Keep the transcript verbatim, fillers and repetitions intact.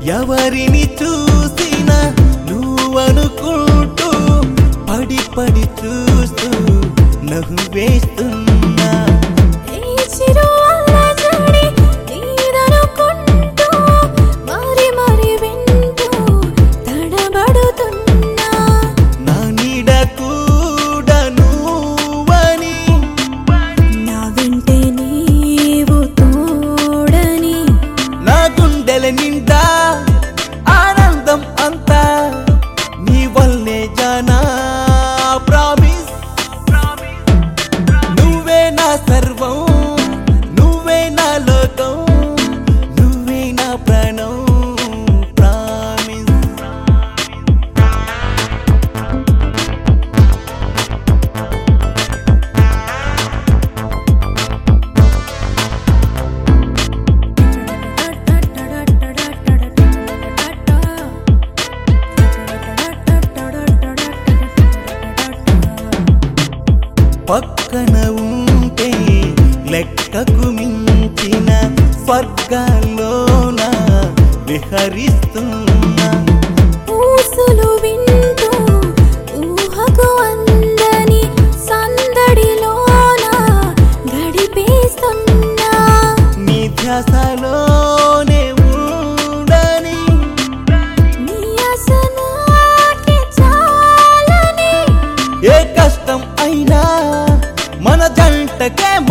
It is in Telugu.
ఎవరిని చూసినా నువ్వనుకుంటూ పడి పడి చూస్తూ నవ్వేస్తున్నా నా నీడ కూడా నువ్వని నా వెంటే నీవు తోడని నా గుండెల నిండా ఆనందం అంతా నీ వల్లే జానా ప్రామిస్ నువ్వే నా సర్వం నువ్వే నా లోకం నువ్వే నా ప్రాణం ప్రామిస్ పక్కన ఉంటే లెక్కకు మించిన స్వర్గాల్లోన విహరిస్తున్నా ఊసులు వింటూ ఊహకు అందని సందడిలోన గడిపేస్తున్నా నీ ధ్యాసలోనే ఉండని నీ ఆసనాకి చాలని ఏ కష్టం అయినా మన జంటకే